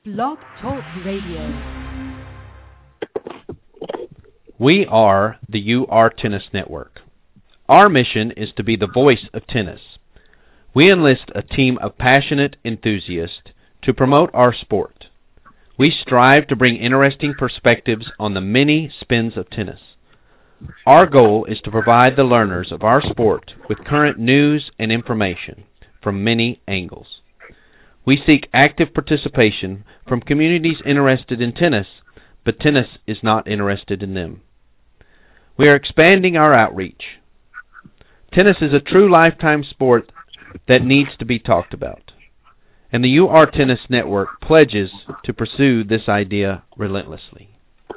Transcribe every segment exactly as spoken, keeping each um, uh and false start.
Blog Talk Radio. We are the U R Tennis Network. Our mission is to be the voice of tennis. We enlist a team of passionate enthusiasts to promote our sport. We strive to bring interesting perspectives on the many spins of tennis. Our goal is to provide the learners of our sport with current news and information from many angles. We seek active participation from communities interested in tennis, but tennis is not interested in them. We are expanding our outreach. Tennis is a true lifetime sport that needs to be talked about, and the U R Tennis Network pledges to pursue this idea relentlessly.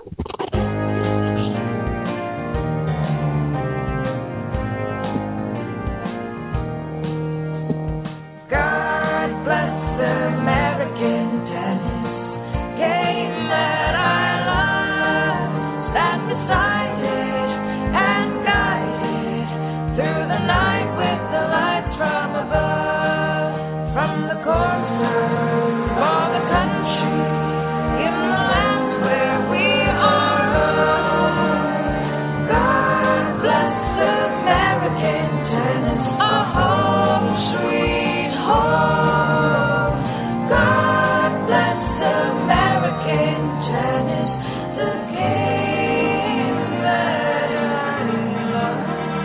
God bless American tennis, game that I love, stand beside it and guide it through the night with the lights from above, from the corner for the country, in the land where we are home. God bless American tennis, a home sweet home. God bless American tennis, the game that I love.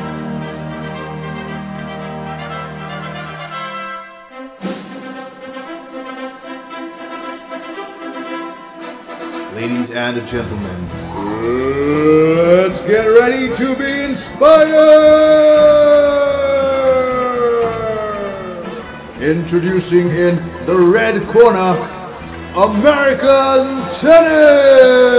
Ladies and gentlemen, let's get ready to be inspired! Introducing in the red corner, American Tennis!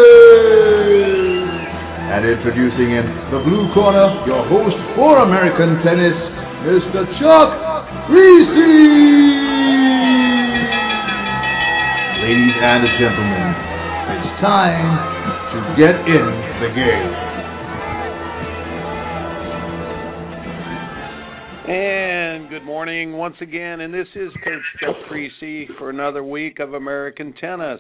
And introducing in the blue corner, your host for American Tennis, Mister Chuck Creasy! Ladies and gentlemen, it's time to get in the game. And good morning once again, and this is Coach Chuck Creasy for another week of American Tennis.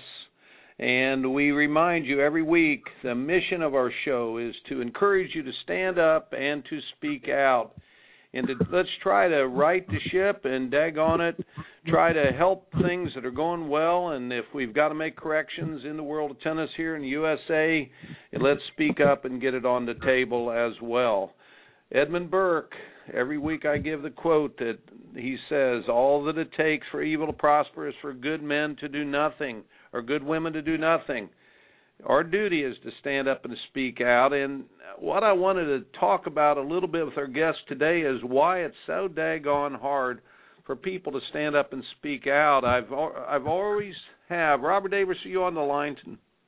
And we remind you every week the mission of our show is to encourage you to stand up and to speak out. And to, let's try to right the ship and daggone it, try to help things that are going well. And if we've got to make corrections in the world of tennis here in the U S A, let's speak up and get it on the table as well. Edmund Burke, every week I give the quote that he says, all that it takes for evil to prosper is for good men to do nothing, or good women to do nothing. Our duty is to stand up and to speak out, and what I wanted to talk about a little bit with our guest today is why it's so daggone hard for people to stand up and speak out. I've I've always have. Robert Davis, are you on the line?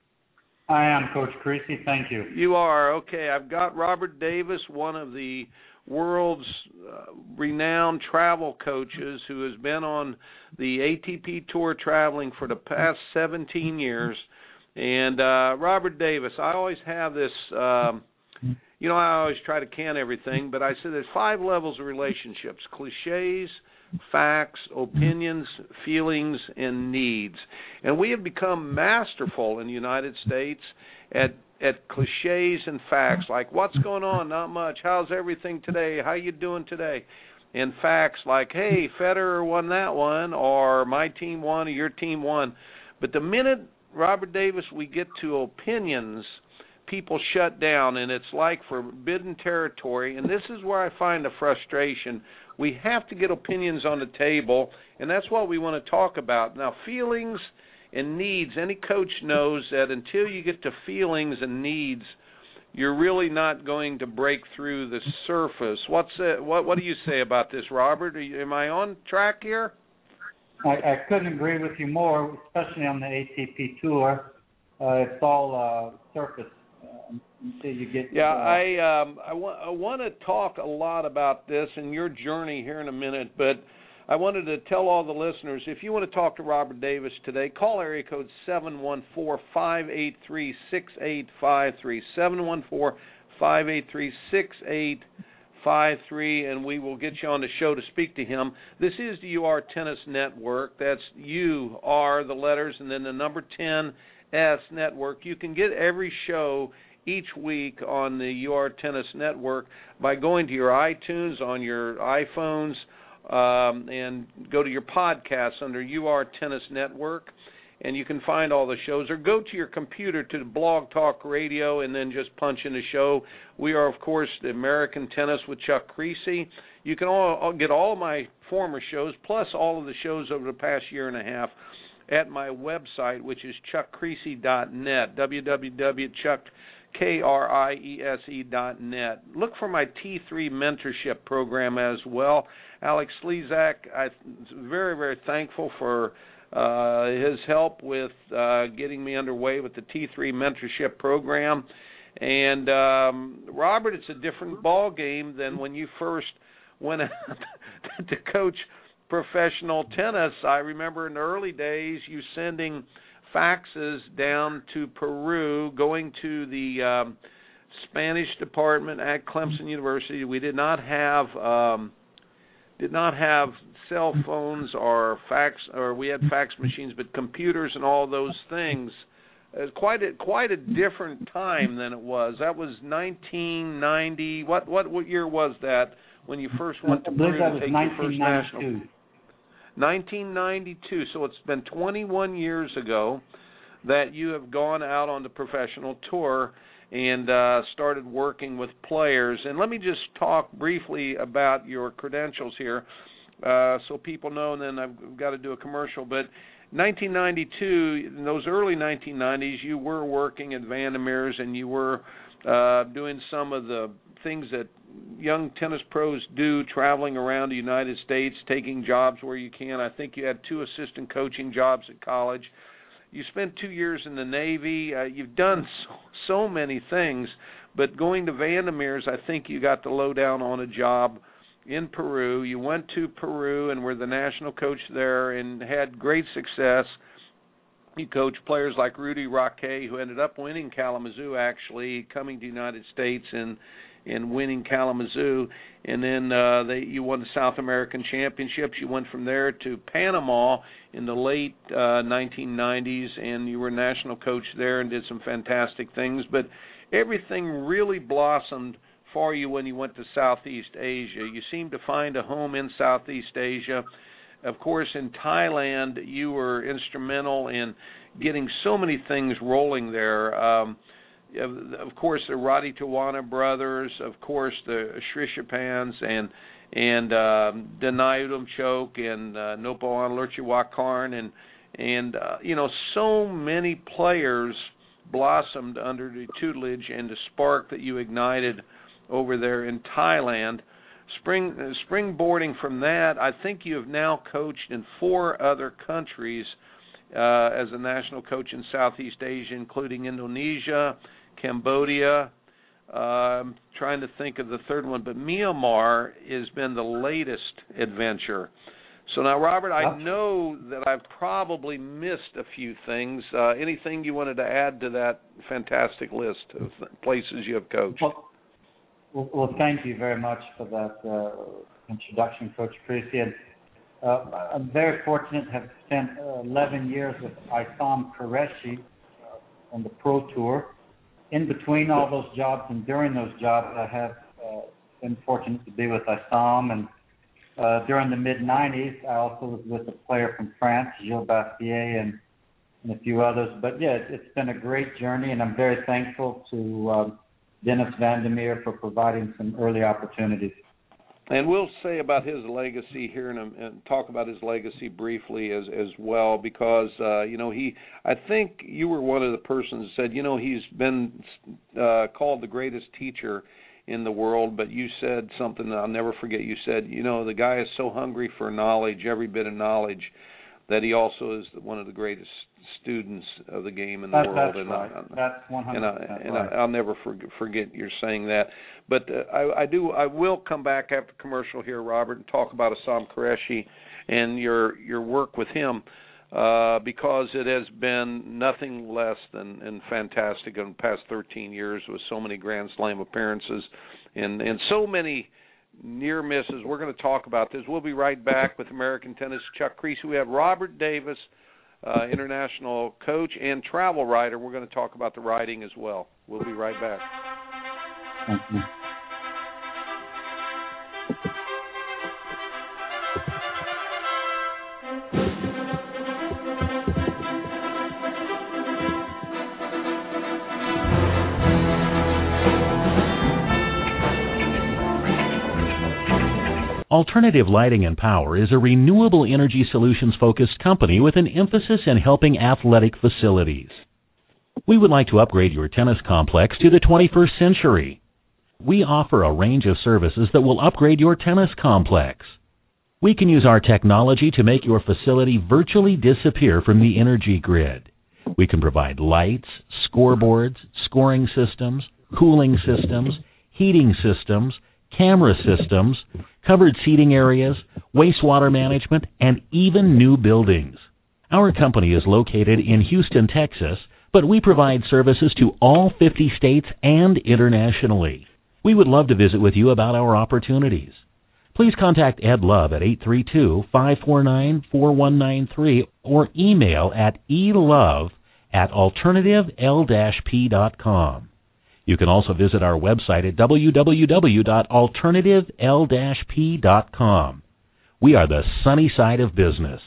I am, Coach Creasy. Thank you. You are. Okay, I've got Robert Davis, one of the world's uh, renowned travel coaches who has been on the A T P Tour traveling for the past seventeen years. And uh, Robert Davis, I always have this, um, you know, I always try to can everything, but I said there's five levels of relationships: cliches, facts, opinions, feelings, and needs. And we have become masterful in the United States at at cliches and facts, like what's going on, not much, how's everything today, how you doing today? And facts like, hey, Federer won that one, or my team won, or your team won. But the minute, Robert Davis, we get to opinions, people shut down, and it's like forbidden territory. And this is where I find the frustration. We have to get opinions on the table, and that's what we want to talk about. Now, feelings and needs, any coach knows that until you get to feelings and needs, you're really not going to break through the surface. What's uh, what? What do you say about this, Robert? Are you, am I on track here? I, I couldn't agree with you more, especially on the A T P Tour. Uh, it's all uh, surface uh, until you get. Yeah, uh, I um, I, wa- I want to talk a lot about this and your journey here in a minute, but I wanted to tell all the listeners, if you want to talk to Robert Davis today, call area code seven one four, five eight three, six eight five three, seven one four, five eight three, six eight five three, and we will get you on the show to speak to him. This is the U R Tennis Network. That's U R, the letters, and then the number ten, S Network. You can get every show each week on the U R Tennis Network by going to your iTunes on your iPhones um, and go to your podcasts under U R Tennis Network, and you can find all the shows, or go to your computer to Blog Talk Radio and then just punch in the show. We are, of course, the American Tennis with Chuck Creasy. You can all, all get all of my former shows, plus all of the shows over the past year and a half, at my website, which is chuck creasy dot net, w w w dot chuck K R I E S E dot net. Look for my T three mentorship program as well. Alex Slezak, I'm very, very thankful for uh, his help with uh, getting me underway with the T three mentorship program. And, um, Robert, it's a different ball game than when you first went out to coach professional tennis. I remember in the early days you sending faxes down to Peru, going to the um, Spanish department at Clemson University. We did not have um, did not have cell phones or fax, or we had fax machines, but computers and all those things. It was quite a quite a different time than it was. That was nineteen ninety. What what what year was that when you first went to Peru to take your first national? nineteen ninety-two, so it's been twenty-one years ago that you have gone out on the professional tour and uh, started working with players. And let me just talk briefly about your credentials here uh, so people know, and then I've got to do a commercial. But nineteen ninety-two, in those early nineteen nineties, you were working at Vandermeer's, and you were uh, doing some of the things that young tennis pros do, traveling around the United States, taking jobs where you can. I think you had two assistant coaching jobs at college. You spent two years in the Navy. Uh, you've done so, so many things, but going to Vandermeer's, I think you got the lowdown on a job in Peru. You went to Peru and were the national coach there and had great success. You coached players like Rudy Raquet, who ended up winning Kalamazoo, actually, coming to the United States and and winning Kalamazoo, and then uh, they, you won the South American Championships. You went from there to Panama in the late uh, nineteen nineties, and you were national coach there and did some fantastic things. But everything really blossomed for you when you went to Southeast Asia. You seemed to find a home in Southeast Asia. Of course, in Thailand, you were instrumental in getting so many things rolling there. Um, Of course, the Roddy Tawana brothers, of course, the Shrishapans, and and um, Denayudam Chok and uh, Nopoan Lurchiwakarn, and and uh, you know, so many players blossomed under the tutelage and the spark that you ignited over there in Thailand. Spring uh, springboarding from that, I think you have now coached in four other countries uh, as a national coach in Southeast Asia, including Indonesia, Cambodia, uh, I'm trying to think of the third one, but Myanmar has been the latest adventure. So now, Robert, I know that I've probably missed a few things. Uh, anything you wanted to add to that fantastic list of places you have coached? Well, well thank you very much for that uh, introduction, Coach Creasy. And, uh, I'm very fortunate to have spent uh, eleven years with Isam Qureshi uh, on the Pro Tour. In between all those jobs and during those jobs, I have uh, been fortunate to be with Isam. And uh, during the mid nineties, I also was with a player from France, Gilles Bastier, and, and a few others. But, yeah, it's, it's been a great journey, and I'm very thankful to uh, Dennis Vandermeer for providing some early opportunities. And we'll say about his legacy here and, and talk about his legacy briefly as as well, because uh, you know he. I think you were one of the persons that said, you know, he's been uh, called the greatest teacher in the world, but you said something that I'll never forget. You said, you know, the guy is so hungry for knowledge, every bit of knowledge, that he also is one of the greatest students of the game in the that, world. That's and right. I, that's one hundred percent and, I, and right. I, I'll never forget, forget your saying that. But uh, I, I do. I will come back after commercial here, Robert, and talk about Isam Qureshi and your your work with him, uh, because it has been nothing less than, than fantastic in the past thirteen years with so many Grand Slam appearances and and so many near misses. We're going to talk about this. We'll be right back with American Tennis Chuck Kriese. We have Robert Davis, uh, international coach and travel writer. We're going to talk about the writing as well. We'll be right back. Thank you. Alternative Lighting and Power is a renewable energy solutions-focused company with an emphasis in helping athletic facilities. We would like to upgrade your tennis complex to the twenty-first century. We offer a range of services that will upgrade your tennis complex. We can use our technology to make your facility virtually disappear from the energy grid. We can provide lights, scoreboards, scoring systems, cooling systems, heating systems, camera systems, covered seating areas, wastewater management, and even new buildings. Our company is located in Houston, Texas, but we provide services to all fifty states and internationally. We would love to visit with you about our opportunities. Please contact Ed Love at eight three two, five four nine, four one nine three or email at elove at alternative l dash p dot com. You can also visit our website at w w w dot alternative l dash p dot com. We are the sunny side of business.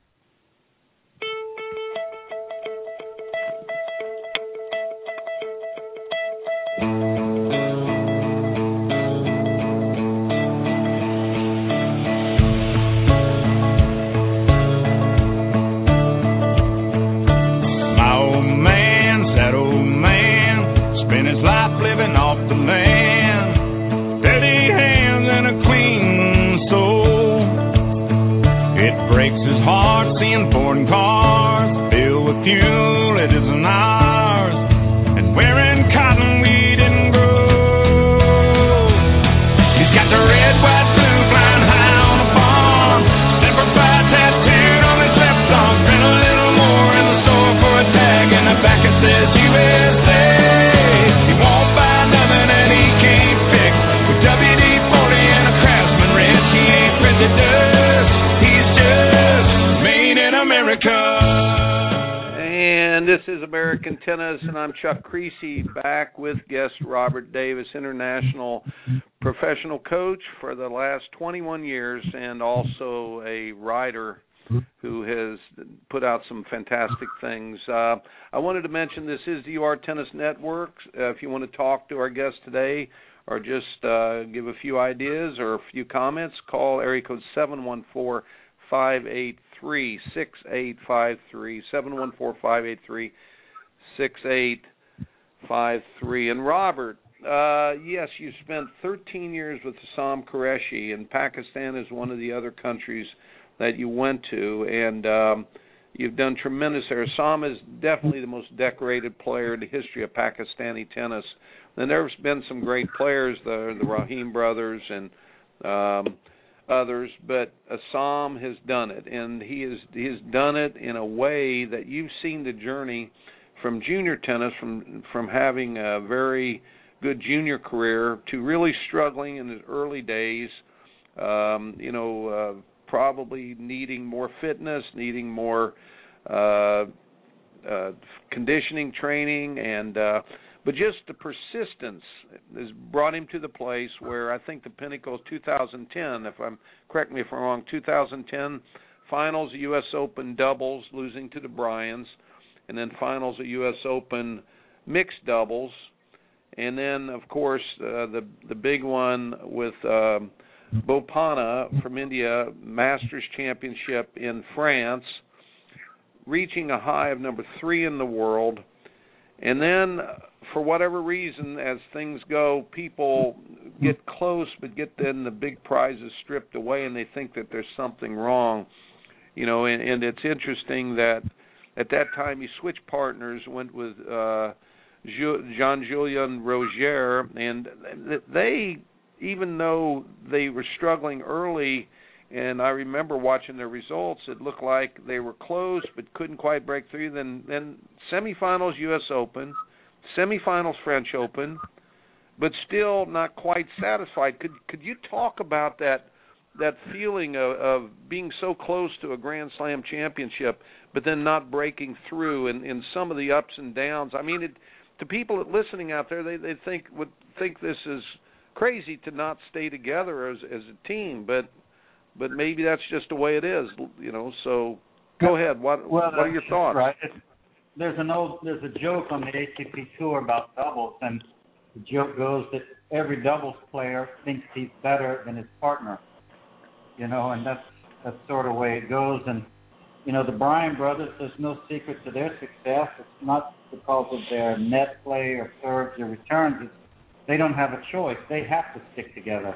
Tennis, and I'm Chuck Kriese, back with guest Robert Davis, international professional coach for the last twenty-one years, and also a writer who has put out some fantastic things. Uh, I wanted to mention this is the U R Tennis Network. Uh, if you want to talk to our guest today or just uh, give a few ideas or a few comments, call area code seven one four, five eight three, six eight five three, seven one four, five eight three, six eight five three. And Robert, uh, yes, you spent thirteen years with Assam Qureshi, and Pakistan is one of the other countries that you went to, and um, you've done tremendous there. Assam is definitely the most decorated player in the history of Pakistani tennis. And there's been some great players, the, the Rahim brothers and um, others, but Assam has done it, and he has, he has done it in a way that you've seen the journey from junior tennis, from from having a very good junior career to really struggling in his early days, um, you know, uh, probably needing more fitness, needing more uh, uh, conditioning training, and uh, but just the persistence has brought him to the place where I think the pinnacle is two thousand ten, if I'm, correct me if I'm wrong, two thousand ten finals, U S Open doubles, losing to the Bryans, and then finals at U S Open mixed doubles, and then, of course, uh, the the big one with um, Bopanna from India, Masters Championship in France, reaching a high of number three in the world. And then, for whatever reason, as things go, people get close but get then the big prizes stripped away, and they think that there's something wrong. You know, and, and it's interesting that at that time, he switched partners, went with uh, Jean-Julien Roger, and they, even though they were struggling early, and I remember watching their results, it looked like they were close but couldn't quite break through. Then, then semifinals U S Open, semifinals French Open, but still not quite satisfied. Could could you talk about that that feeling of, of being so close to a Grand Slam championship, but then not breaking through, and, and some of the ups and downs? I mean, it, to people listening out there, they they think would think this is crazy to not stay together as as a team, but but maybe that's just the way it is, you know. So go ahead. What well, what are your thoughts? Right. It's, there's an old there's a joke on the A T P tour about doubles, and the joke goes that every doubles player thinks he's better than his partner, you know, and that's that's sort of the way it goes. And you know, the Bryan brothers, there's no secret to their success. It's not because of their net play or serves or returns. It's, they don't have a choice. They have to stick together.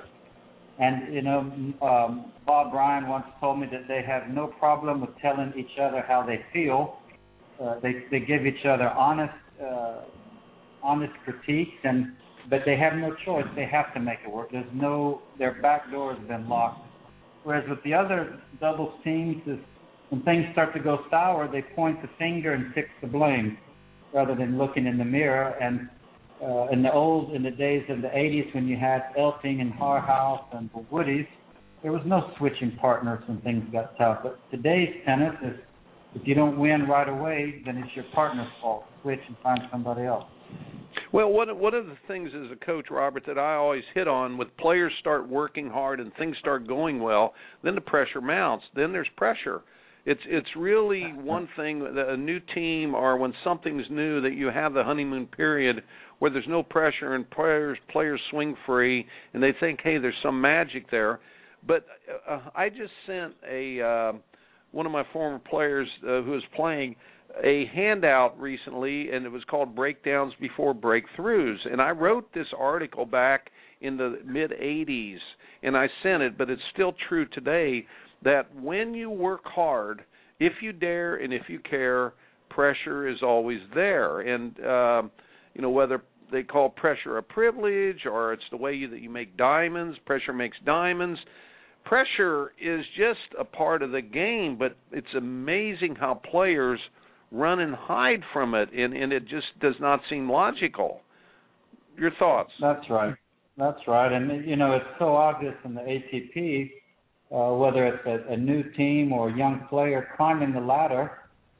And, you know, um, Bob Bryan once told me that they have no problem with telling each other how they feel. Uh, they they give each other honest uh, honest critiques, and but they have no choice. They have to make it work. There's no, their back door has been locked. Whereas with the other doubles teams, is when things start to go sour, they point the finger and fix the blame rather than looking in the mirror. And uh, in the old, in the days of the eighties, when you had Elting and Harhouse and the Woodies, there was no switching partners when things got tough. But today's tennis is, if you don't win right away, then it's your partner's fault. Switch and find somebody else. Well, one one of the things as a coach, Robert, that I always hit on, with players start working hard and things start going well, then the pressure mounts. Then there's pressure. It's it's really one thing, a new team or when something's new, that you have the honeymoon period where there's no pressure and players players swing free and they think, hey, there's some magic there. But uh, I just sent a uh, one of my former players uh, who was playing a handout recently, and it was called Breakdowns Before Breakthroughs. And I wrote this article back in the mid eighties, and I sent it, but it's still true today, that when you work hard, if you dare and if you care, pressure is always there. And, uh, you know, whether they call pressure a privilege or it's the way you, that you make diamonds, pressure makes diamonds, pressure is just a part of the game, but it's amazing how players run and hide from it, and, and it just does not seem logical. Your thoughts? That's right. That's right. And, you know, it's so obvious in the A T P, uh, whether it's a, a new team or a young player climbing the ladder,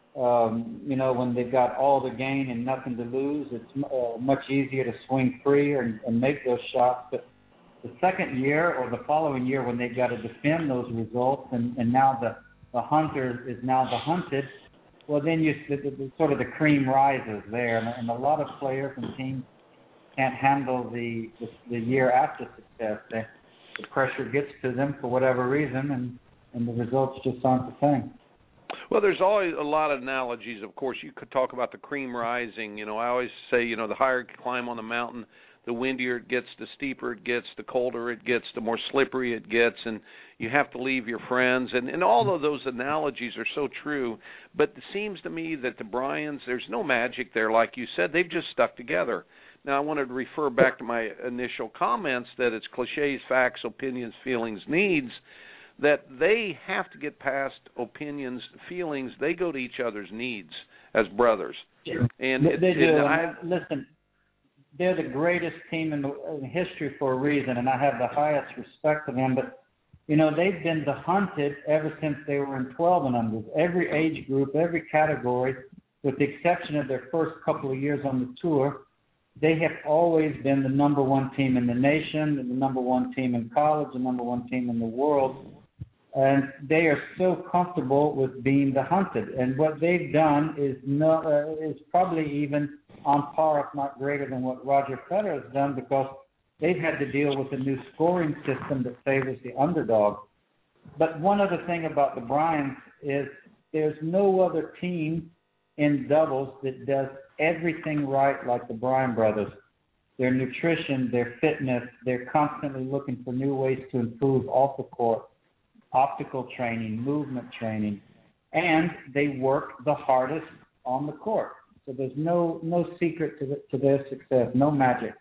um, you know, when they've got all the gain and nothing to lose, it's uh, much easier to swing free and, and make those shots. But the second year or the following year when they've got to defend those results, and, and now the, the hunter is now the hunted, well, then you the, the, sort of the cream rises there, and, and a lot of players and teams can't handle the the, the year after success. They, the pressure gets to them for whatever reason, and, and the results just aren't the same. Well, there's always a lot of analogies. Of course, you could talk about the cream rising. You know, I always say, you know, the higher you climb on the mountain, the windier it gets, the steeper it gets, the colder it gets, the more slippery it gets, and you have to leave your friends. And, and all of those analogies are so true, but it seems to me that the Bryans, there's no magic there, like you said. They've just stuck together. Now, I wanted to refer back to my initial comments that it's cliches, facts, opinions, feelings, needs, that they have to get past opinions, feelings. They go to each other's needs as brothers. Yeah. And they, it, they do. and I, Listen, they're the greatest team in, the, in history for a reason, and I have the highest respect for them. But, you know, they've been the hunted ever since they were in twelve and under. Every age group, every category, with the exception of their first couple of years on the tour, they have always been the number one team in the nation, the number one team in college, the number one team in the world. And they are so comfortable with being the hunted. And what they've done is no, uh, is probably even on par, if not greater, than what Roger Federer has done, because they've had to deal with a new scoring system that favors the underdog. But one other thing about the Bryans is there's no other team in doubles that does everything right like the Bryan brothers. Their nutrition, their fitness, they're constantly looking for new ways to improve off the court, optical training, movement training, and they work the hardest on the court. So there's no no secret to, the, to their success, no magic.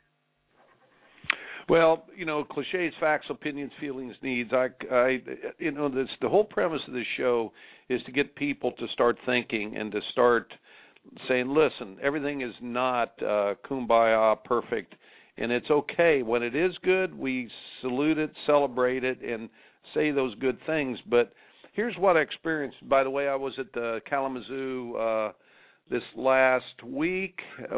Well, you know, cliches, facts, opinions, feelings, needs. I, I, you know, this, the whole premise of this show is to get people to start thinking and to start saying, listen, everything is not uh, kumbaya, perfect, And it's okay. When it is good, we salute it, celebrate it, and say those good things. But here's what I experienced. By the way, I was at the Kalamazoo uh, this last week,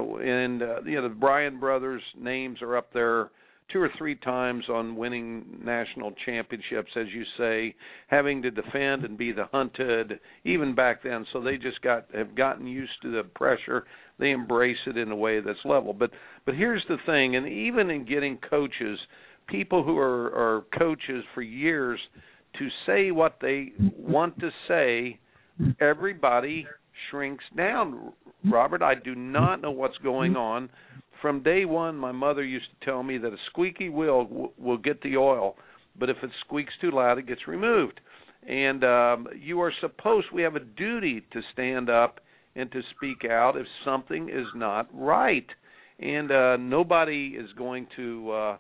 and uh, you know the Bryan brothers' names are up there two or three times on winning national championships, as you say, having to defend and be the hunted, even back then. So they just got have gotten used to the pressure. They embrace it in a way that's level. But but here's the thing, and even in getting coaches, people who are, are coaches for years, to say what they want to say, everybody shrinks down. Robert, I do not know what's going on. From day one, my mother used to tell me that a squeaky wheel w- will get the oil, but if it squeaks too loud, it gets removed. And um, you are supposed, we have a duty to stand up and to speak out if something is not right. And uh, nobody is going to uh,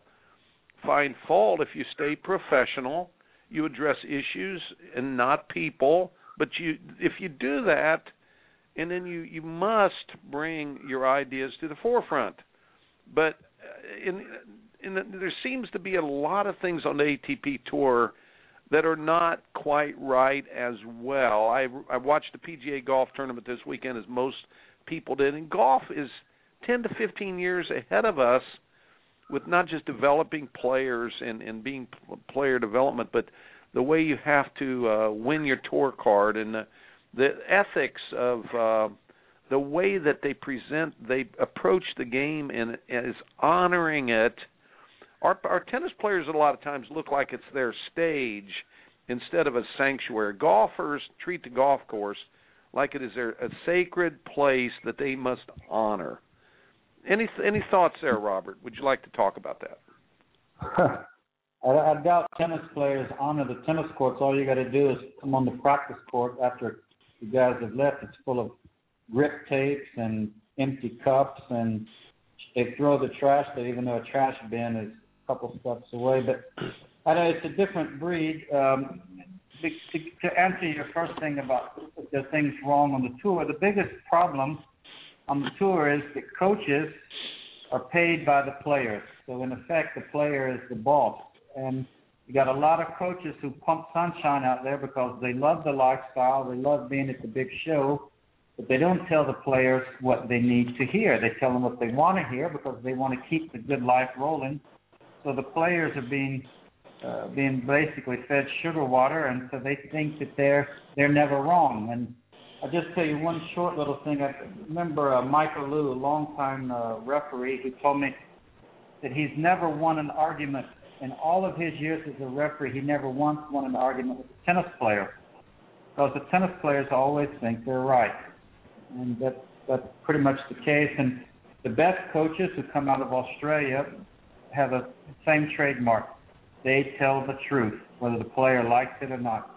find fault if you stay professional. You address issues and not people. But you, if you do that, and then you, you must bring your ideas to the forefront. But in, in the, there seems to be a lot of things on the A T P Tour that are not quite right as well. I, I watched the P G A golf tournament this weekend, as most people did, and golf is ten to fifteen years ahead of us with not just developing players and, and being player development, but the way you have to uh, win your tour card and the, the ethics of uh, the way that they present, they approach the game and is honoring it. Our, our tennis players a lot of times look like it's their stage instead of a sanctuary. Golfers treat the golf course like it is their, a sacred place that they must honor. Any any thoughts there, Robert? Would you like to talk about that? I, I doubt tennis players honor the tennis courts. All you got to do is come on the practice court after you guys have left. It's full of grip tapes and empty cups, and they throw the trash there, even though a trash bin is a couple steps away. But I know it's a different breed. Um, to, to answer your first thing about the things wrong on the tour, the biggest problem on the tour is that coaches are paid by the players. So in effect, the player is the boss. And you got a lot of coaches who pump sunshine out there because they love the lifestyle, they love being at the big show, but they don't tell the players what they need to hear. They tell them what they want to hear because they want to keep the good life rolling. So the players are being uh, being basically fed sugar water, and so they think that they're they're never wrong. And I'll just tell you one short little thing. I remember uh, Michael Liu, a longtime uh, referee, who told me that he's never won an argument in all of his years as a referee. He never once won an argument with a tennis player because the tennis players always think they're right. And that's, that's pretty much the case. And the best coaches who come out of Australia have a same trademark. They tell the truth, whether the player likes it or not.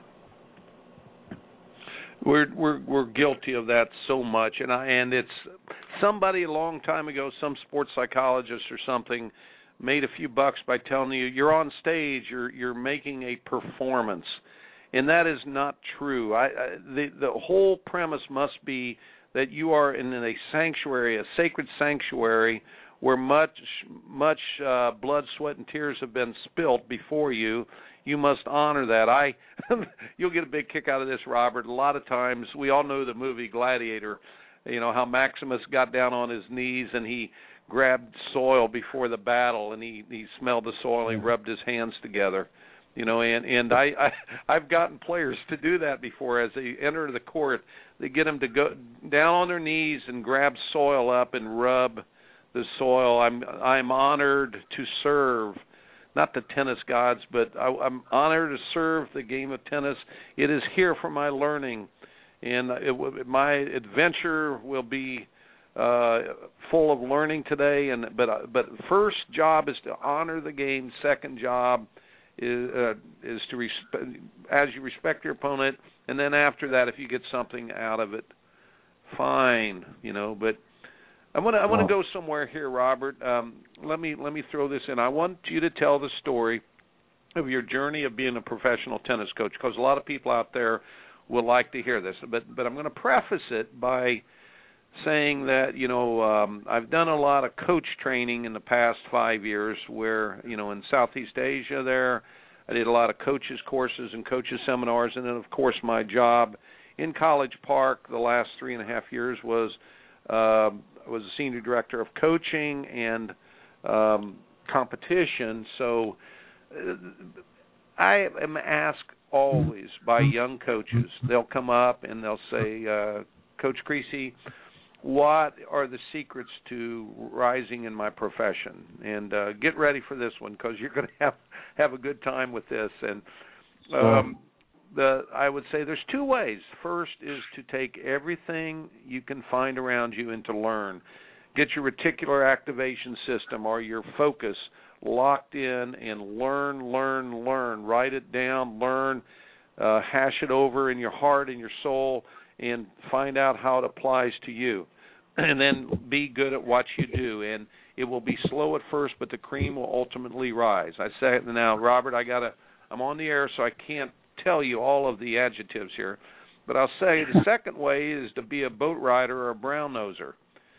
We're we're we're guilty of that so much, and I and it's somebody a long time ago, some sports psychologist or something, made a few bucks by telling you you're on stage, you're you're making a performance, and that is not true. I, I the the whole premise must be that you are in a sanctuary, a sacred sanctuary, where much much uh, blood, sweat, and tears have been spilt before you. You must honor that. I, you'll get a big kick out of this, Robert. A lot of times, we all know the movie Gladiator. You know how Maximus got down on his knees and he grabbed soil before the battle, and he, he smelled the soil and he rubbed his hands together. You know, and and I, I I've gotten players to do that before. As they enter the court, they get them to go down on their knees and grab soil up and rub the soil. I'm I'm honored to serve. Not the tennis gods, but I, I'm honored to serve the game of tennis. It is here for my learning, and it, my adventure will be uh, full of learning today. And but but first job is to honor the game. Second job is uh, is to respe- as you respect your opponent, and then after that, if you get something out of it, fine, you know. But I want to I want to go somewhere here, Robert. Um, let me let me throw this in. I want you to tell the story of your journey of being a professional tennis coach, because a lot of people out there will like to hear this. But but I'm going to preface it by saying that, you know, um, I've done a lot of coach training in the past five years where, you know, in Southeast Asia there, I did a lot of coaches courses and coaches seminars, and then, of course, my job in College Park the last three and a half years was uh, was a senior director of coaching and um, competition. So uh, I am asked always by young coaches. They'll come up and they'll say, uh, Coach Creasy, what are the secrets to rising in my profession? And uh, get ready for this one because you're going to have have a good time with this. And um, the I would say there's two ways. First is to take everything you can find around you and to learn. Get your reticular activation system or your focus locked in and learn, learn, learn. Write it down, learn, uh, hash it over in your heart and your soul, and find out how it applies to you. And then be good at what you do. And it will be slow at first, but the cream will ultimately rise. I say it now, Robert, I gotta I'm on the air, so I can't tell you all of the adjectives here. But I'll say the second way is to be a boat rider or a brown noser.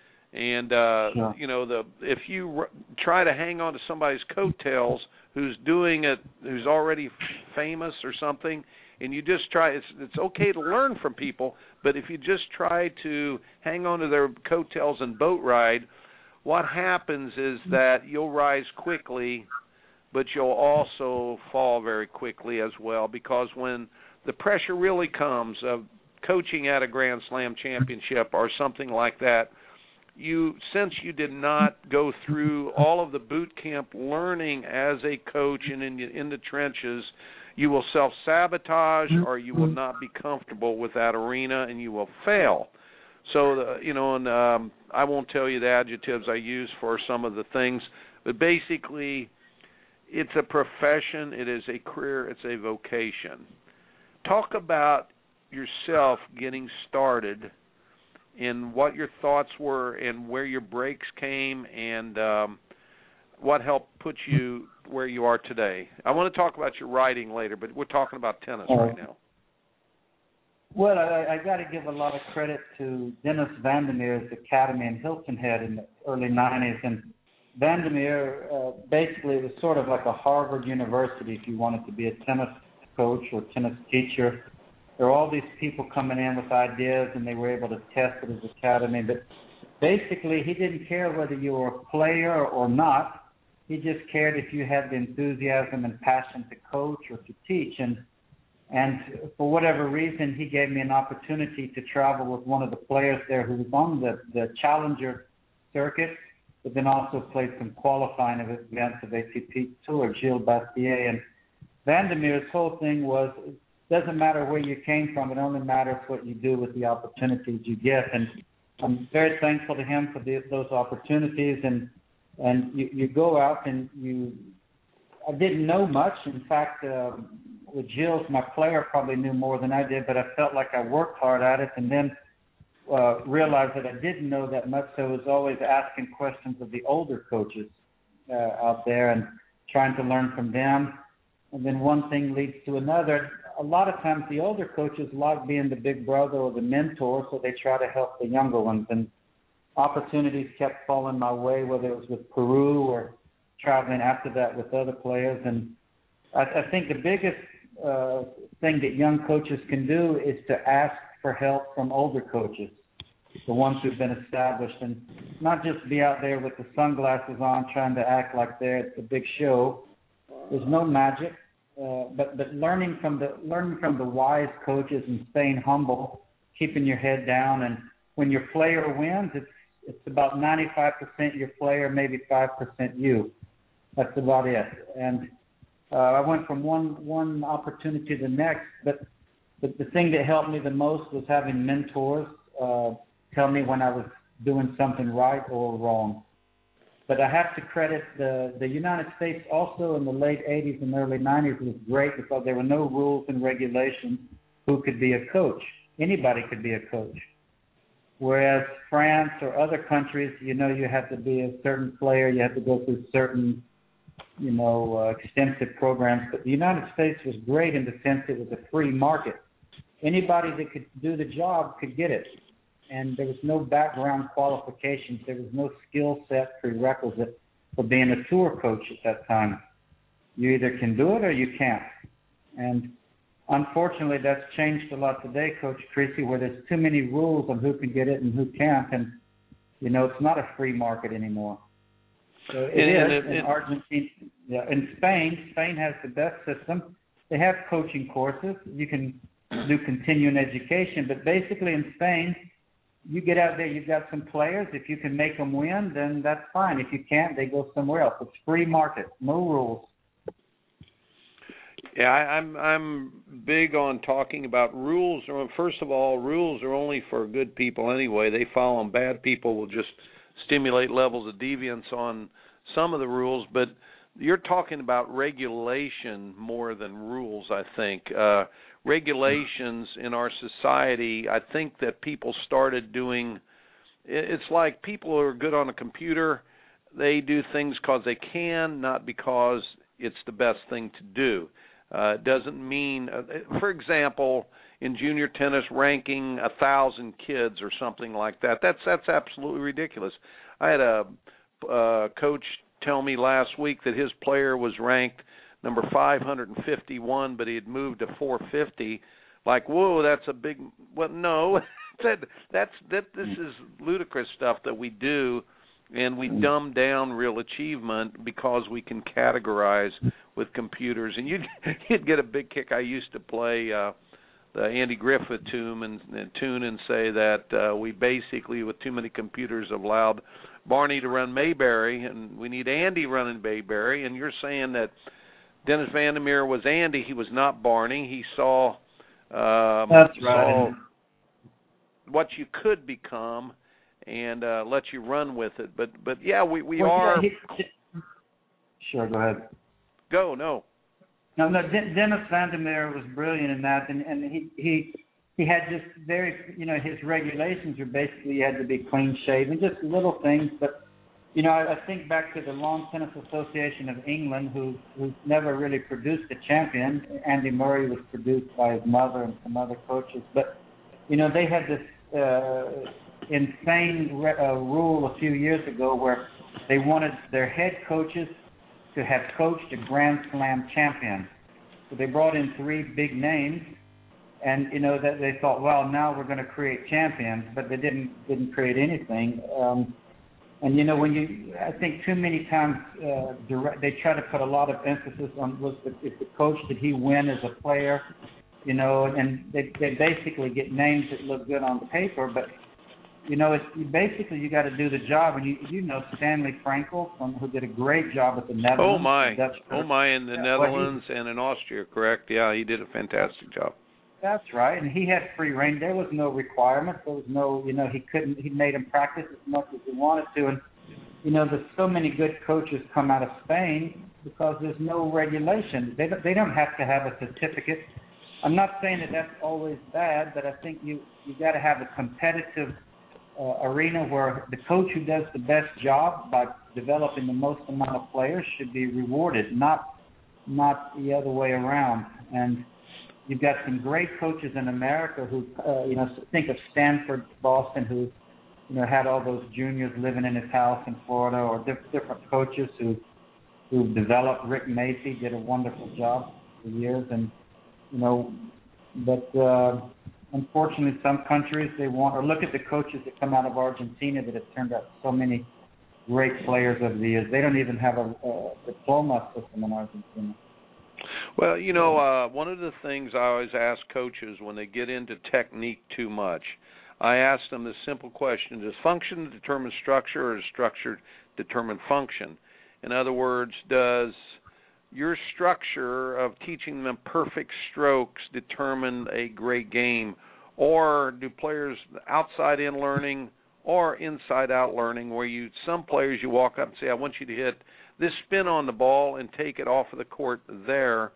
And uh, yeah. you know, the if you r- try to hang on to somebody's coattails who's doing it, who's already famous or something, and you just try, it's it's okay to learn from people, but if you just try to hang on to their coattails and boat ride, what happens is that you'll rise quickly, but you'll also fall very quickly as well, because when the pressure really comes of coaching at a Grand Slam championship or something like that, you since you did not go through all of the boot camp learning as a coach and in, in the trenches, you will self-sabotage or you will not be comfortable with that arena and you will fail. So, the, you know, and um, I won't tell you the adjectives I use for some of the things, but basically it's a profession, it is a career, it's a vocation. Talk about yourself getting started and what your thoughts were and where your breaks came and um, what helped put you where you are today. I want to talk about your writing later, but we're talking about tennis uh, right now. Well, I, I got to give a lot of credit to Dennis Van der Meer's academy in Hilton Head in the early nineties. And Van der Meer, uh, basically, it was sort of like a Harvard University if you wanted to be a tennis coach or tennis teacher. There were all these people coming in with ideas, and they were able to test it as an academy. But basically, he didn't care whether you were a player or not. He just cared if you had the enthusiasm and passion to coach or to teach. And and for whatever reason, he gave me an opportunity to travel with one of the players there who was on the, the Challenger circuit, but then also played some qualifying events of A T P Tour, Gilles Bastier. And Van der Meer's whole thing was, it doesn't matter where you came from, it only matters what you do with the opportunities you get. And I'm very thankful to him for the, those opportunities. And And you, you go out and you, I didn't know much. In fact, uh, with Gilles, my player probably knew more than I did, but I felt like I worked hard at it and then uh, realized that I didn't know that much. So I was always asking questions of the older coaches uh, out there and trying to learn from them. And then one thing leads to another. A lot of times the older coaches like being the big brother or the mentor, so they try to help the younger ones. And opportunities kept falling my way, whether it was with Peru or traveling after that with other players. And I, I think the biggest uh, thing that young coaches can do is to ask for help from older coaches, the ones who've been established, and not just be out there with the sunglasses on trying to act like they're at the big show. There's no magic, uh, but but learning from the learning from the wise coaches and staying humble, keeping your head down, and when your player wins, it's it's about ninety-five percent your player, maybe five percent you. That's about it. And uh, I went from one one opportunity to the next, but but the thing that helped me the most was having mentors uh, tell me when I was doing something right or wrong. But I have to credit the, the United States also in the late eighties and early nineties was great because there were no rules and regulations who could be a coach. Anybody could be a coach. Whereas France or other countries, you know, you have to be a certain player, you have to go through certain, you know, uh, extensive programs. But the United States was great in the sense it was a free market. Anybody that could do the job could get it. and there was no background qualifications. There was no skill set prerequisite for being a tour coach at that time. You either can do it or you can't. And unfortunately, that's changed a lot today, Coach Creasy, where there's too many rules on who can get it and who can't. And, you know, it's not a free market anymore. So it and, is and, in and, Argentina. Yeah, in Spain, Spain has the best system. They have coaching courses. You can do continuing education. But basically in Spain, you get out there, you've got some players. If you can make them win, then that's fine. If you can't, they go somewhere else. It's free market, no rules. Yeah, I, I'm I'm big on talking about rules. First of all, rules are only for good people anyway. They follow them. Bad people will just stimulate levels of deviance on some of the rules. But you're talking about regulation more than rules, I think. Uh, regulations in our society, I think that people started doing, it's like people who are good on a computer, they do things because they can, not because it's the best thing to do. Uh, it doesn't mean, uh, for example, in junior tennis ranking a thousand kids or something like that. That's that's absolutely ridiculous. I had a uh, coach tell me last week that his player was ranked number five hundred fifty-one, but he had moved to four fifty. Like, whoa, that's a big. Well, no, that that's that. This is ludicrous stuff that we do. And we dumb down real achievement because we can categorize with computers. And you'd, you'd get a big kick. I used to play uh, the Andy Griffith tune and, and tune and say that uh, we basically, with too many computers, have allowed Barney to run Mayberry, and we need Andy running Mayberry. And you're saying that Dennis Van der Meer was Andy. He was not Barney. He saw, um, That's saw right. what you could become and uh, let you run with it. But, but yeah, we, we well, are... Yeah, he, sure, go ahead. Go, no. No, no, Den- Dennis Van der Meer was brilliant in that, and, and he, he he had just very, you know, his regulations were basically you had to be clean-shaven, just little things. But, you know, I, I think back to the Lawn Tennis Association of England, who who never really produced a champion. Andy Murray was produced by his mother and some other coaches. But, you know, they had this... Uh, insane re- uh, rule a few years ago where they wanted their head coaches to have coached a Grand Slam champion. So they brought in three big names, and you know that they thought, well, now we're going to create champions, but they didn't didn't create anything. Um, and you know when you, I think too many times uh, direct, they try to put a lot of emphasis on was the, if the coach did he win as a player, you know, and they they basically get names that look good on paper, but you know, it's you basically you got to do the job, and you you know Stanley Frankel, from, who did a great job at the Netherlands. Oh my, Dutch oh my, in the yeah, Netherlands well, he, and in Austria, correct? Yeah, he did a fantastic job. That's right, and he had free reign. There was no requirement. There was no, you know, he couldn't. He made him practice as much as he wanted to, and you know, there's so many good coaches come out of Spain because there's no regulation. They don't, they don't have to have a certificate. I'm not saying that that's always bad, but I think you you got to have a competitive Uh, arena where the coach who does the best job by developing the most amount of players should be rewarded, not not the other way around. And you've got some great coaches in America who, uh, you know, think of Stanford, Boston, who, you know, had all those juniors living in his house in Florida, or diff- different coaches who who developed. Rick Macy did a wonderful job for years, and you know, but. Uh, Unfortunately, some countries, they want, or look at the coaches that come out of Argentina that have turned out so many great players over the years. They don't even have a, a diploma system in Argentina. Well, you know, uh, one of the things I always ask coaches when they get into technique too much, I ask them this simple question: does function determine structure, or does structure determine function? In other words, does your structure of teaching them perfect strokes determine a great game, or do players outside in learning or inside out learning, where you some players you walk up and say, I want you to hit this spin on the ball and take it off of the court there,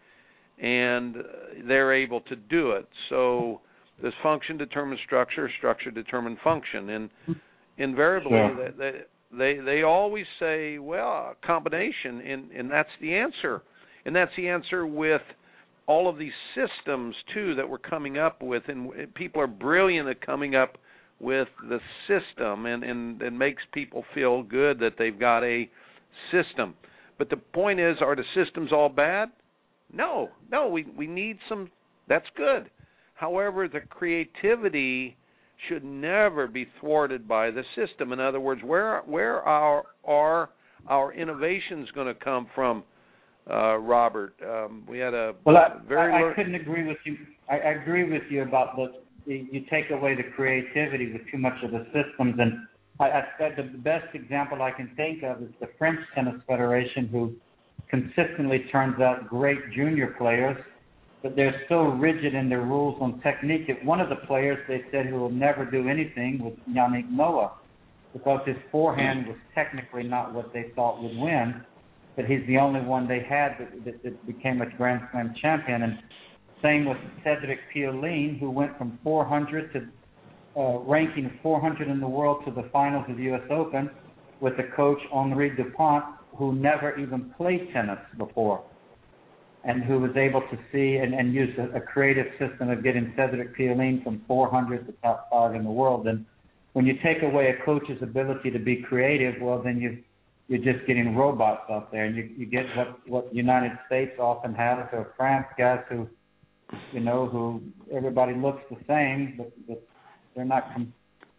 and they're able to do it. So does function determine structure, structure determine function? And invariably Sure. they, they They they always say, well, a combination, and, and that's the answer. And that's the answer with all of these systems, too, that we're coming up with. And people are brilliant at coming up with the system, and, and it makes people feel good that they've got a system. But the point is, are the systems all bad? No, no, we, we need some, that's good. However, the creativity should never be thwarted by the system. In other words, where where are, are our innovations going to come from, uh, Robert? Um, we had a well, I, very... I, I couldn't agree with you. I, I agree with you about the, the, you take away the creativity with too much of the systems. And I, I said the best example I can think of is the French Tennis Federation, who consistently turns out great junior players, but they're so rigid in their rules on technique that one of the players they said who will never do anything was Yannick Noah, because his forehand was technically not what they thought would win, but he's the only one they had that, that, that became a Grand Slam champion. And same with Cedric Pioline, who went from four hundred to uh, ranking four hundred in the world to the finals of the U S Open with the coach Henri Dupont, who never even played tennis before, and who was able to see and, and use a, a creative system of getting Cedric Pioline from four hundred to top five in the world. And when you take away a coach's ability to be creative, well, then you, you're just getting robots out there. And you, you get what, what the United States often has, or France, guys who, you know, who everybody looks the same, but, but they're not, com-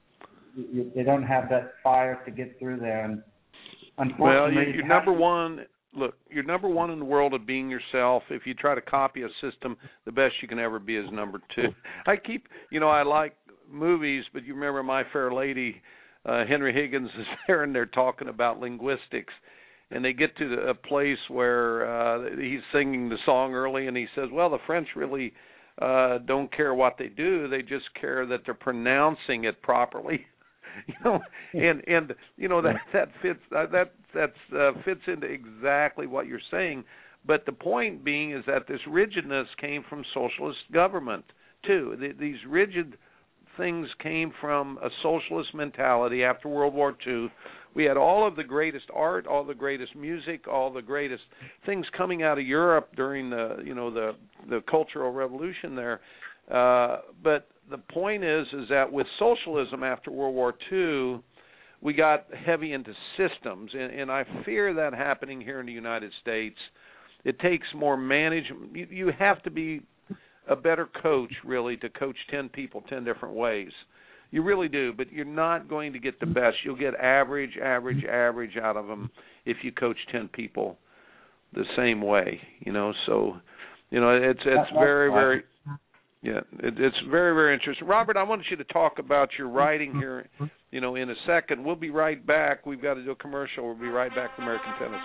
you, they don't have that fire to get through there. And unfortunately, well, you're number one. Look, you're number one in the world of being yourself. If you try to copy a system, the best you can ever be is number two. I keep, you know, I like movies, but you remember My Fair Lady, uh, Henry Higgins is there, and they're talking about linguistics. And they get to the, a place where uh, he's singing the song early, and he says, well, the French really uh, don't care what they do. They just care that they're pronouncing it properly. You know, and and you know that that fits uh, that that's uh, fits into exactly what you're saying. But the point being is that this rigidness came from socialist government too. The, these rigid things came from a socialist mentality after World War Two. We had all of the greatest art, all the greatest music, all the greatest things coming out of Europe during the you know the the Cultural Revolution there. Uh, but the point is, is that with socialism after World War Two, we got heavy into systems, and, and I fear that happening here in the United States. It takes more management. You, you have to be a better coach, really, to coach ten people ten different ways. You really do, but you're not going to get the best. You'll get average, average, average out of them if you coach ten people the same way, you know. So, you know, it's it's very, very... Yeah, it, it's very, very interesting. Robert, I want you to talk about your writing here, you know, in a second. We'll be right back. We've got to do a commercial. We'll be right back to American Tennis.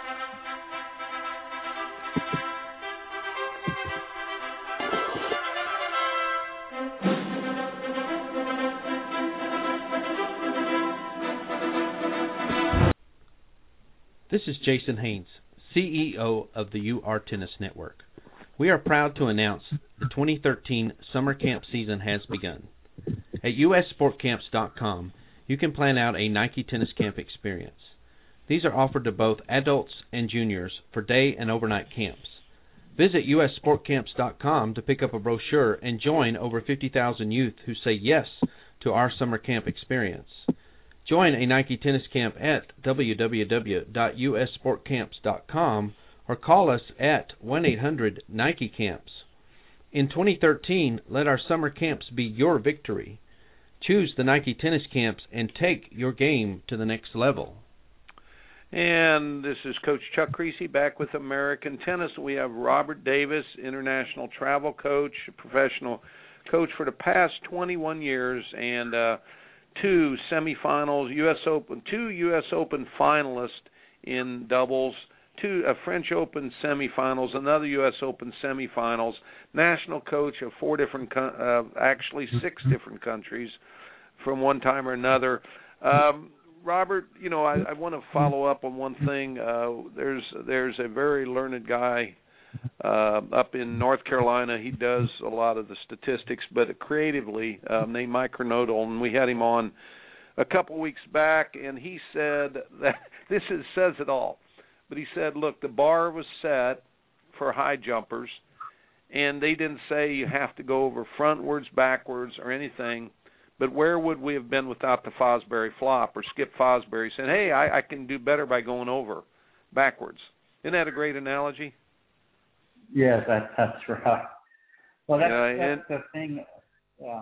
This is Jason Haynes, C E O of the U R Tennis Network. We are proud to announce the twenty thirteen summer camp season has begun. At U S sport camps dot com, you can plan out a Nike tennis camp experience. These are offered to both adults and juniors for day and overnight camps. Visit U S sport camps dot com to pick up a brochure and join over fifty thousand youth who say yes to our summer camp experience. Join a Nike tennis camp at w w w dot u s sport camps dot com or call us at one eight hundred Nike camps. In twenty thirteen, let our summer camps be your victory. Choose the Nike tennis camps and take your game to the next level. And this is Coach Chuck Creasy back with American Tennis. We have Robert Davis, international travel coach, professional coach for the past twenty-one years, and uh, two semifinals, U S Open, two U S Open finalists in doubles, two a French Open semifinals, another U S Open semifinals, national coach of four different, uh, actually six different countries from one time or another. Um, Robert, you know, I, I want to follow up on one thing. Uh, there's there's a very learned guy uh, up in North Carolina. He does a lot of the statistics, but creatively, uh, named Mike Renodal, and we had him on a couple of weeks back, and he said that this is, says it all. But he said, look, the bar was set for high jumpers, and they didn't say you have to go over frontwards, backwards, or anything. But where would we have been without the Fosbury flop or Skip Fosbury saying, hey, I, I can do better by going over backwards? Isn't that a great analogy? Yes, that, that's right. Well, that's, yeah, that's the thing. Yeah,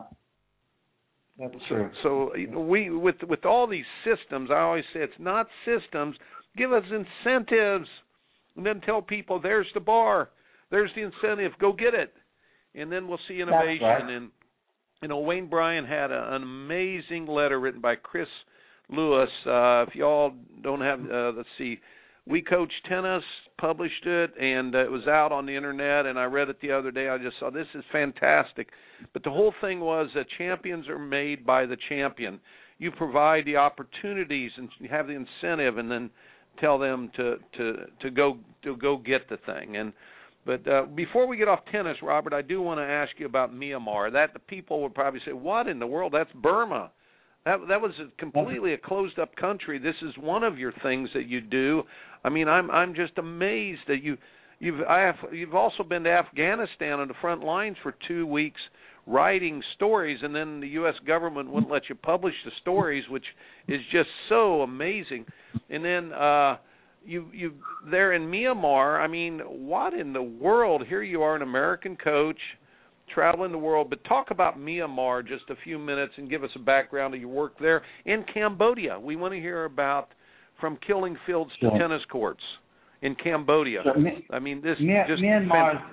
that's so, true. So you know, we with with all these systems, I always say it's not systems. Give us incentives, and then tell people there's the bar, there's the incentive, go get it, and then we'll see innovation. Right. And you know, Wayne Bryan had a, an amazing letter written by Chris Lewis. Uh, if y'all don't have, uh, let's see, We Coach Tennis published it, and uh, it was out on the internet, and I read it the other day. I just saw this is fantastic. But the whole thing was that champions are made by the champion. You provide the opportunities and you have the incentive, and then tell them to to to go to go get the thing. And but uh, before we get off tennis, Robert, I do want to ask you about Myanmar. That the people would probably say, "What in the world? That's Burma." That that was a completely a closed up country. This is one of your things that you do. I mean, I'm I'm just amazed that you you've I have, you've also been to Afghanistan on the front lines for two weeks writing stories, and then the U S government wouldn't let you publish the stories, which is just so amazing. And then uh, you you there in Myanmar. I mean, what in the world? Here you are, an American coach, traveling the world, but talk about Myanmar just a few minutes and give us a background of your work there. In Cambodia, we want to hear about from killing fields to sure. tennis courts in Cambodia. Sure. I mean, this My, just Myanmar. fan-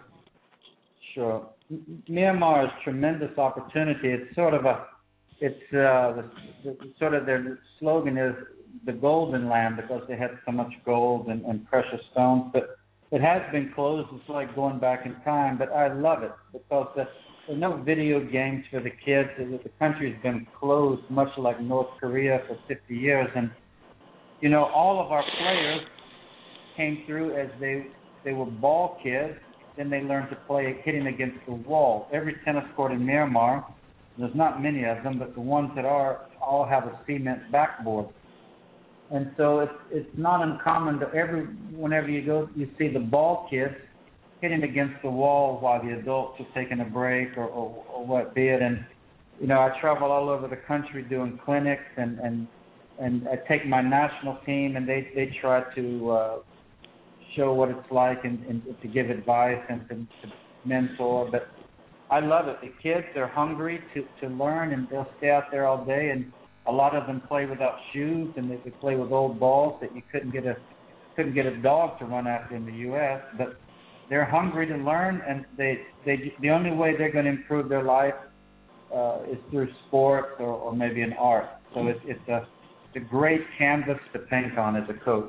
Sure, Myanmar is tremendous opportunity. It's sort of a, it's uh, the, the, sort of their slogan is the golden land because they had so much gold and, and precious stones, but it has been closed. It's like going back in time, but I love it because the, there are no video games for the kids. The country's been closed, much like North Korea, for fifty years. And, you know, all of our players came through as they they were ball kids. Then they learned to play hitting against the wall. Every tennis court in Myanmar, there's not many of them, but the ones that are all have a cement backboard. And so it's it's not uncommon to every whenever you go, you see the ball kids hitting against the wall while the adults are taking a break or, or, or what be it. And you know, I travel all over the country doing clinics, and and, and I take my national team, and they they try to uh, show what it's like and, and to give advice and to, to mentor. But I love it. The kids, they're hungry to to learn, and they'll stay out there all day. And a lot of them play without shoes, and they, they play with old balls that you couldn't get a couldn't get a dog to run after in the U S But they're hungry to learn, and they they the only way they're going to improve their life uh, is through sports or, or maybe an art. So it's it's a it's a great canvas to paint on as a coach.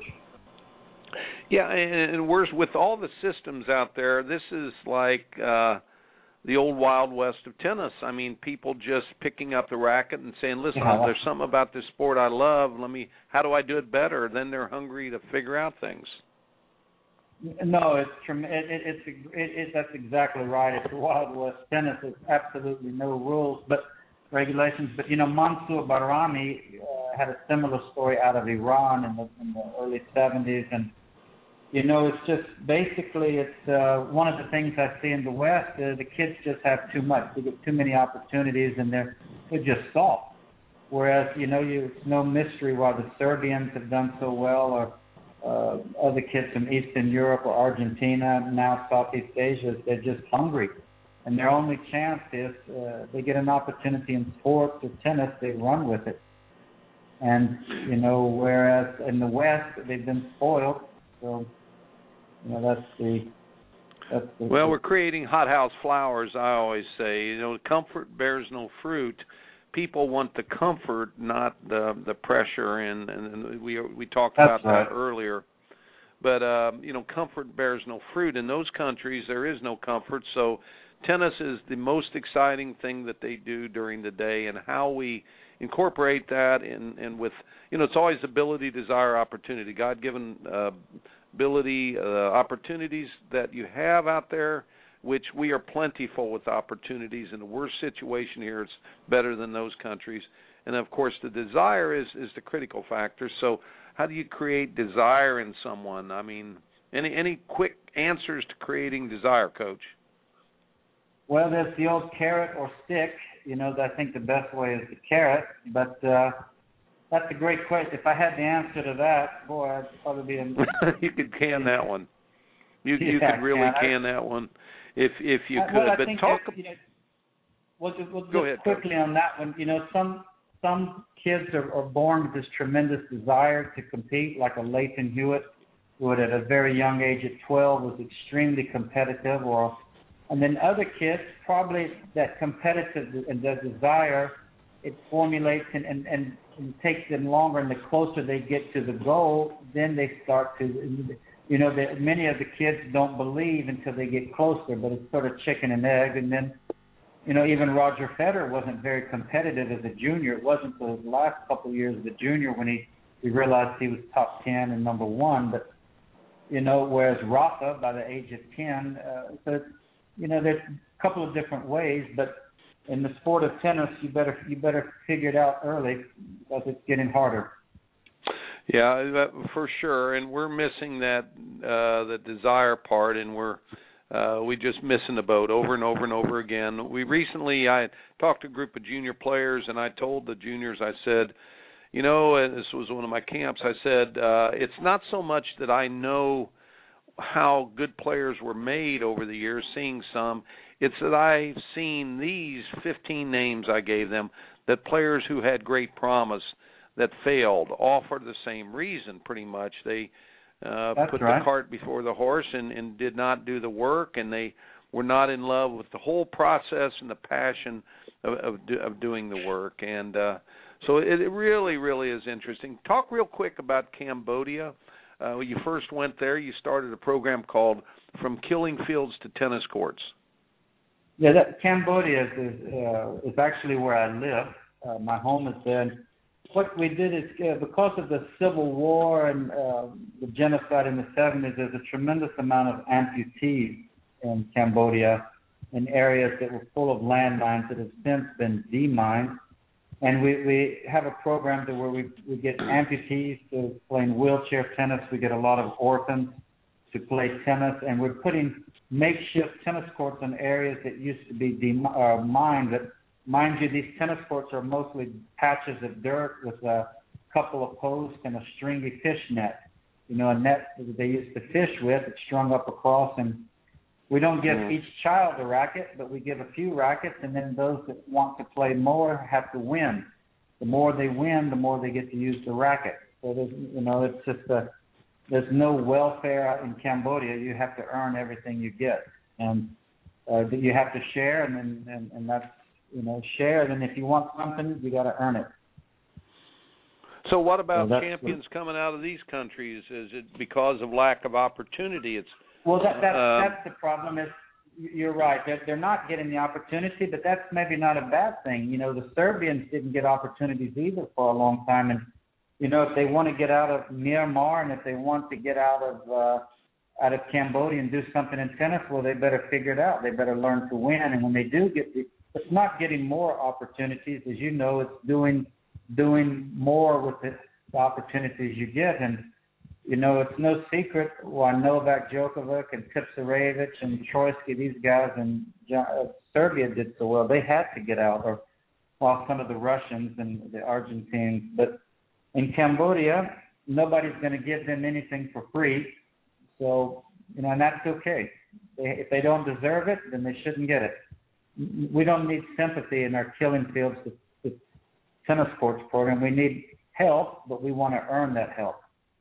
Yeah, and, and we're with all the systems out there. This is like uh, the old Wild West of tennis. I mean, people just picking up the racket and saying, "Listen, Yeah. there's something about this sport I love. Let me. How do I do it better?" Then they're hungry to figure out things. No, it's trem- it, it, it's it, it, that's exactly right. It's the Wild West tennis. There's absolutely no rules, but regulations. But you know, Mansour Bahrami uh, had a similar story out of Iran in the, in the early seventies, and you know, it's just basically it's uh, one of the things I see in the West. Uh, the kids just have too much. They get too many opportunities, and they're they're just soft. Whereas you know, you, it's no mystery why the Serbians have done so well, or uh, other kids from Eastern Europe or Argentina, now Southeast Asia. They're just hungry, and their only chance is uh, they get an opportunity in sports or tennis, they run with it. And you know, whereas in the West they've been spoiled. So, you know, that's the, that's the... Well, we're creating hothouse flowers, I always say. You know, comfort bears no fruit. People want the comfort, not the the pressure, and, and we we talked That's about right. that earlier. But, um, you know, comfort bears no fruit. In those countries, there is no comfort. So tennis is the most exciting thing that they do during the day, and how we incorporate that in, and with, you know, it's always ability, desire, opportunity, God-given uh, ability, uh, opportunities that you have out there, which we are plentiful with opportunities. In the worst situation here, it's better than those countries. And, of course, the desire is, is the critical factor. So how do you create desire in someone? I mean, any any quick answers to creating desire, Coach? Well, there's the old carrot or stick. You know, I think the best way is the carrot. But uh, that's a great question. If I had the answer to that, boy, I'd probably be in. You could can that one. You yeah, you could really can, can that one, if if you I, could. well, I but think talk. that, you know, we'll just, we'll Go just ahead, quickly Coach. on that one. You know, some some kids are, are born with this tremendous desire to compete, like a Leighton Hewitt, who at a very young age at twelve was extremely competitive, or and then other kids, probably that competitive and that desire, it formulates and, and, and, and takes them longer, and the closer they get to the goal, then they start to, you know, the, many of the kids don't believe until they get closer, but it's sort of chicken and egg. And then, you know, even Roger Federer wasn't very competitive as a junior. It wasn't until his last couple of years as a junior when he, he realized he was top ten and number one. But, you know, whereas Rafa, by the age of ten, uh, so it's, you know, there's a couple of different ways, but in the sport of tennis, you better you better figure it out early because it's getting harder. Yeah, that, for sure, and we're missing that uh, the desire part, and we're uh, we just missing the boat over and over and over again. We recently, I talked to a group of junior players, and I told the juniors, I said, you know, and this was one of my camps, I said, uh, it's not so much that I know how good players were made over the years, seeing some. It's that I've seen these fifteen names I gave them, that players who had great promise that failed, all for the same reason, pretty much. They uh, put right. the cart before the horse and, and did not do the work, and they were not in love with the whole process and the passion of, of, do, of doing the work. And uh, so it, it really, really is interesting. Talk real quick about Cambodia. Uh, when you first went there, you started a program called From Killing Fields to Tennis Courts. Yeah, that Cambodia is uh, is actually where I live. Uh, my home is there. And what we did is uh, because of the Civil War and uh, the genocide in the seventies, there's a tremendous amount of amputees in Cambodia in areas that were full of landmines that have since been demined. And we, we have a program to where we, we get amputees to playing wheelchair tennis. We get a lot of orphans to play tennis. And we're putting makeshift tennis courts in areas that used to be dem- uh, mined. But mind you, these tennis courts are mostly patches of dirt with a couple of posts and a stringy fish net. You know, a net that they used to fish with. It's strung up across, and we don't give mm. each child a racket, but we give a few rackets, and then those that want to play more have to win. The more they win, the more they get to use the racket. So there's, you know, it's just a, there's no welfare in Cambodia. You have to earn everything you get, and uh, you have to share, and then and, and that's, you know, share. And then if you want something, you got to earn it. So what about so champions coming out of these countries? Is it because of lack of opportunity? It's Well, that, that, uh, that's the problem. Is you're right. They're, they're not getting the opportunity, but that's maybe not a bad thing. You know, the Serbians didn't get opportunities either for a long time. And, you know, if they want to get out of Myanmar and if they want to get out of uh, out of Cambodia and do something in tennis, well, they better figure it out. They better learn to win. And when they do get the, it's not getting more opportunities. As you know, it's doing doing more with the, the opportunities you get. And, you know, it's no secret why Novak Djokovic and Tipsarevic and Troitsky, these guys in uh, Serbia did so well. They had to get out, or while some of the Russians and the Argentines. But in Cambodia, nobody's going to give them anything for free. So, you know, and that's okay. They, if they don't deserve it, then they shouldn't get it. We don't need sympathy in our Killing Fields with, with tennis courts program. We need help, but we want to earn that help.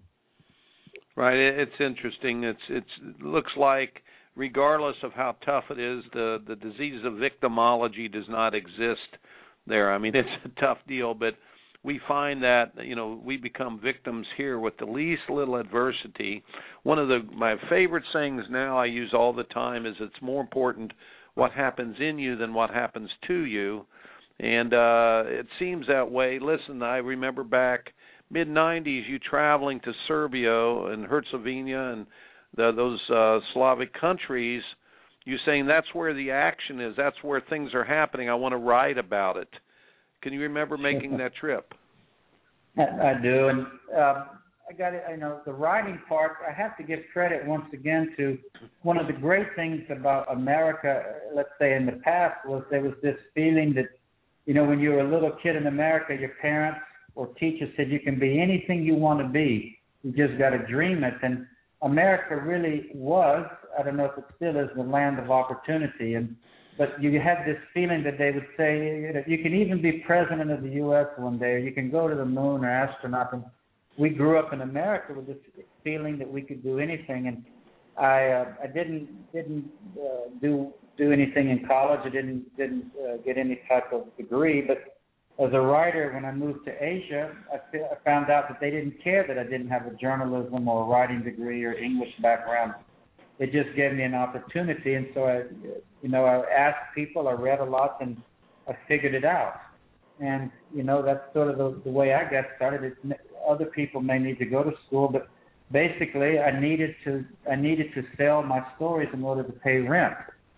Right, it's interesting. It's it's it looks like regardless of how tough it is, the the disease of victimology does not exist there. I mean, it's a tough deal, but we find that, you know, we become victims here with the least little adversity. One of the my favorite sayings now I use all the time is it's more important what happens in you than what happens to you, and uh, it seems that way. Listen, I remember back mid nineties, you traveling to Serbia and Herzegovina and the, those uh, Slavic countries, you saying that's where the action is, that's where things are happening, I want to write about it. Can you remember making that trip? I do, and uh, I got it. I know the writing part. I have to give credit once again to one of the great things about America. Let's say in the past was there was this feeling that, you know, when you were a little kid in America, your parents or teachers said you can be anything you want to be. You just got to dream it. And America really was. I don't know if it still is the land of opportunity. And but you had this feeling that they would say, you know, you can even be president of the U S one day, or you can go to the moon or astronaut. And we grew up in America with this feeling that we could do anything. And I uh, I didn't didn't uh, do do anything in college. I didn't didn't uh, get any type of degree. But as a writer, when I moved to Asia, I, f- I found out that they didn't care that I didn't have a journalism or a writing degree or English background. It just gave me an opportunity. And so I, you know, I asked people. I read a lot, and I figured it out. And you know, that's sort of the, the way I got started. It's, other people may need to go to school, but basically, I needed to I needed to sell my stories in order to pay rent.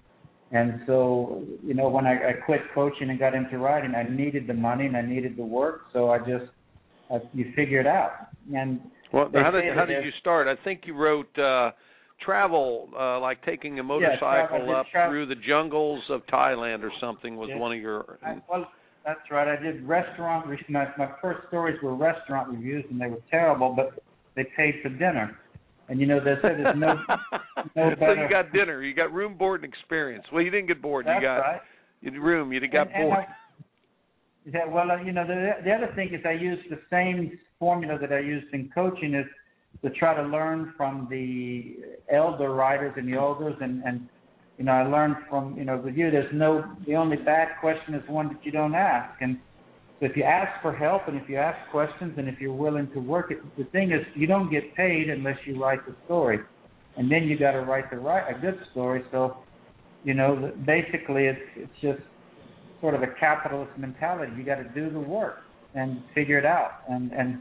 And so, you know, when I, I quit coaching and got into writing, I needed the money and I needed the work. So I just uh, you figure it out. And well, how did how did you start? I think you wrote uh, travel, uh, like taking a motorcycle yeah, up tra- through the jungles of Thailand or something was yeah. one of your. I, well, that's right. I did restaurant. My, my first stories were restaurant reviews, and they were terrible, but they paid for dinner. And you know, they said there's no no better. So you got dinner, you got room, board, and experience. Well, you didn't get bored. That's you got right. you had room. You got and, bored. And I, yeah, well, uh, you know, the the other thing is I used the same formula that I used in coaching is to try to learn from the elder writers and the elders, and and you know, I learned from, you know, with you, there's no, the only bad question is one that you don't ask. And so if you ask for help and if you ask questions and if you're willing to work it, the thing is you don't get paid unless you write the story. And then you got to write the right, a good story. So, you know, basically it's it's just sort of a capitalist mentality. You got to do the work and figure it out. And, and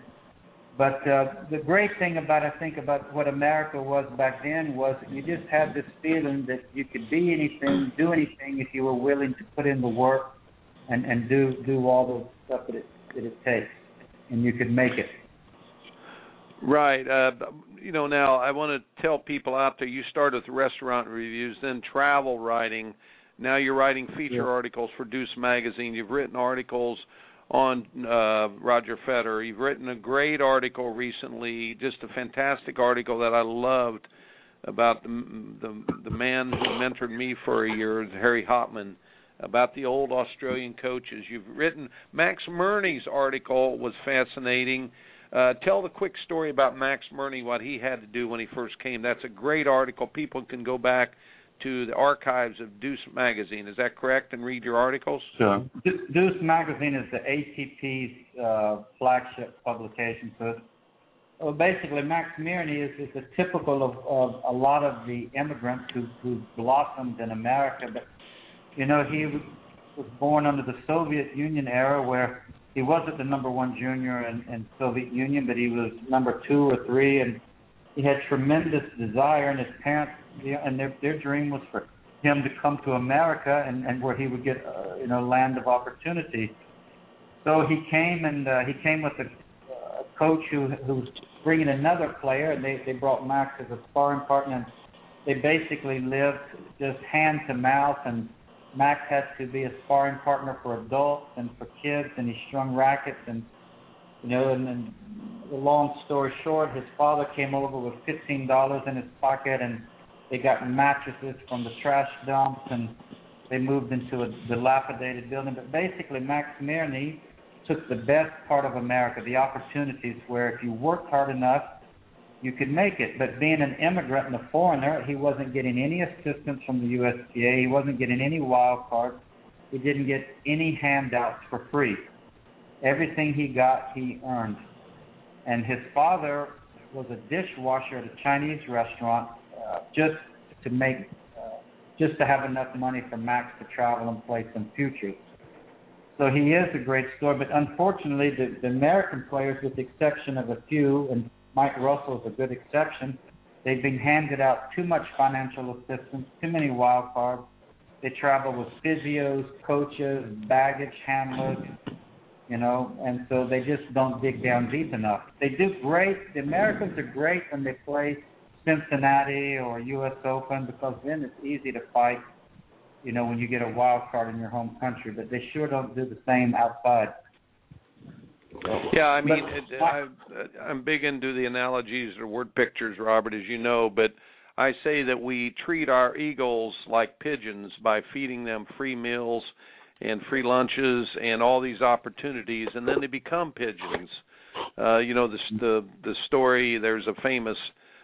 But uh, the great thing about, I think, about what America was back then was you just had this feeling that you could be anything, do anything if you were willing to put in the work and, and do do all the stuff that it, that it takes, and you could make it. Right. Uh, you know, now I want to tell people out there, you started with restaurant reviews, then travel writing. Now you're writing feature yeah. articles for Deuce Magazine. You've written articles on uh, Roger Federer. You've written a great article recently, just a fantastic article that I loved about the the, the man who mentored me for a year, Harry Hopman, about the old Australian coaches. You've written Max Murney's article was fascinating. Uh, tell the quick story about Max Murney, what he had to do when he first came. That's a great article. People can go back to the archives of Deuce Magazine. Is that correct? And read your articles? Sure. Deuce Magazine is the A T P's uh, flagship publication. So, well, basically, Max Murney is, is a typical of, of a lot of the immigrants who, who blossomed in America. But, you know, he was born under the Soviet Union era where he wasn't the number one junior in, in Soviet Union, but he was number two or three, and he had tremendous desire, and his parents, and their their dream was for him to come to America and, and where he would get, uh, you know, land of opportunity. So he came, and uh, he came with a, a coach who who was bringing another player, and they, they brought Max as a sparring partner, and they basically lived just hand to mouth, and Max had to be a sparring partner for adults and for kids, and he strung rackets, and you know, and, and the long story short, his father came over with fifteen dollars in his pocket, and they got mattresses from the trash dumps, and they moved into a dilapidated building. But basically, Max Murney took the best part of America, the opportunities where if you worked hard enough, you could make it. But being an immigrant and a foreigner, he wasn't getting any assistance from the U S P A. He wasn't getting any wild cards. He didn't get any handouts for free. Everything he got, he earned. And his father was a dishwasher at a Chinese restaurant uh, just to make, uh, just to have enough money for Max to travel and play some futures. So he is a great story. But unfortunately, the, the American players, with the exception of a few, and Mike Russell is a good exception, they've been handed out too much financial assistance, too many wild cards. They travel with physios, coaches, baggage handlers. you know, and so they just don't dig down deep enough. They do great. The Americans are great when they play Cincinnati or U S Open, because then it's easy to fight, you know, when you get a wild card in your home country. But they sure don't do the same outside. Yeah, I mean, But, it, I, I'm big into the analogies or word pictures, Robert, as you know, but I say that we treat our eagles like pigeons by feeding them free meals and free lunches and all these opportunities, and then they become pigeons. Uh, you know, the, the the story, there's a famous